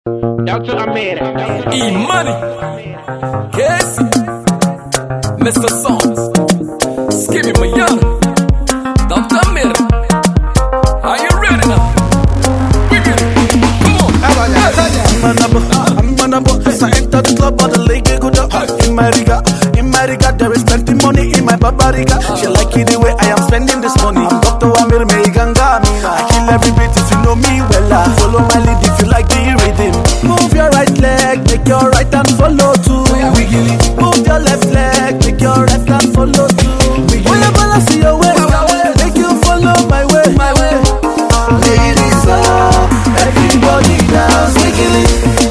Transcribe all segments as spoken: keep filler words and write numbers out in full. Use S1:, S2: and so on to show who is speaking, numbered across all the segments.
S1: Doctor Amir.
S2: E-Money. Casey. Mister Songs. Skimmy Mayana. Doctor Amir. Are you ready now? We get it. Come on.
S3: I'm I'm manabo. So I enter the club, but the lady go down. In my riga, in my riga, there is plenty money in my babariga. She like it the way I am spending this money. I'm Doctor Amir Meiganga. I kill every bit if you know me well. Follow my lead if you like the rhythm. Move your right leg, make your right hand follow too. Wiggly. Move your left leg, make your left hand follow too. Wiggly. Oh, you balance your way, make you follow my way. My way. Ladies, oh, everybody dance, wiggly.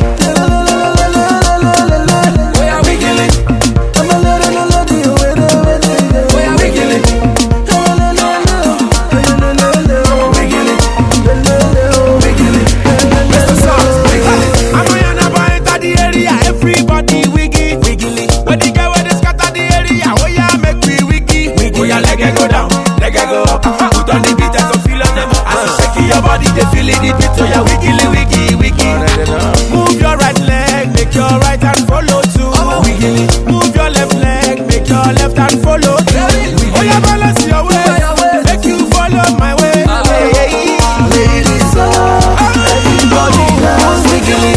S4: They feeling it with your wiggly wiggy wiggy. Move your right leg, make your right hand follow too. Wiggly. Move your left leg, make your left hand follow too. Oh yeah, balance your way, make you follow my way.
S3: Ladies, oh, everybody dance wiggly.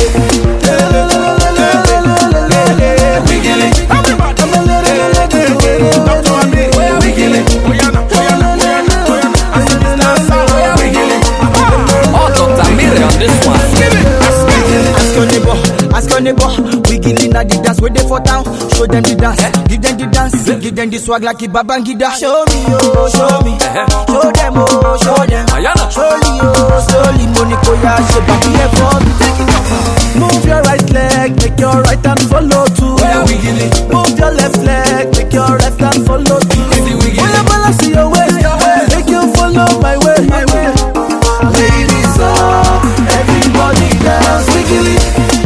S3: Wiggly.
S4: Doctor Amir, wiggly. Oyana, oyana, oyana, oyana. I see this dance sound. Wiggly.
S2: On this one.
S3: Ask your neighbor, ask your neighbor. Wiggly na the dance where they for town. Show them the dance, give them the dance, give them the swag like a Babangida. Show me, oh, show me, show them, oh, show them. Slowly, oh, slowly, Monica, yeah, she back here for me. Take it off. Move your right leg, make your right hand follow too. Move your left leg, make your left hand follow too. Oh, yeah, balance your waist, make you follow my way, my way. Ladies, oh, everybody dance wiggly.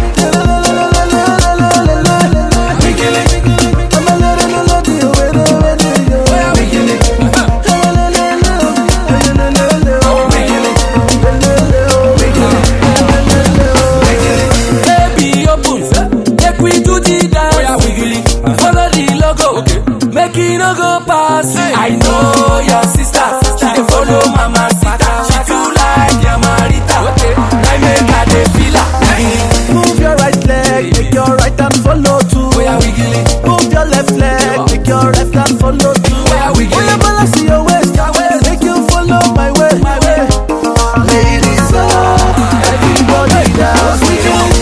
S2: Baby, open, make we do the dance. Follow the logo, make it no go pass. I know your sister, she dey follow mama sita. She too like your marita. I make her dey feel her.
S3: Move your right leg, make your right hand follow too. Move your left leg, make your left hand follow too. Oh, yeah, balance your waist, make you follow my way. My way. Ladies, oh, everybody dance wiggly.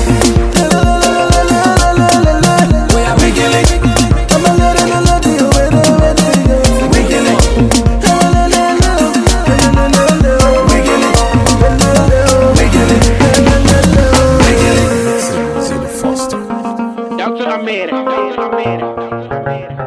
S1: Doctor Amir.